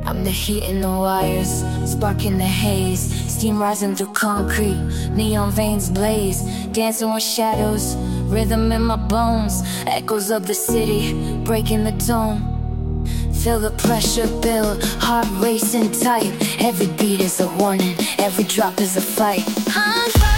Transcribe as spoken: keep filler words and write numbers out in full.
I'm the heat in the wires, spark in the haze, steam rising through concrete, neon veins blaze, dancing with shadows, rhythm in my bones, echoes of the city, breaking the tone. Feel the pressure build, heart racing tight, every beat is a warning, every drop is a fight. I'm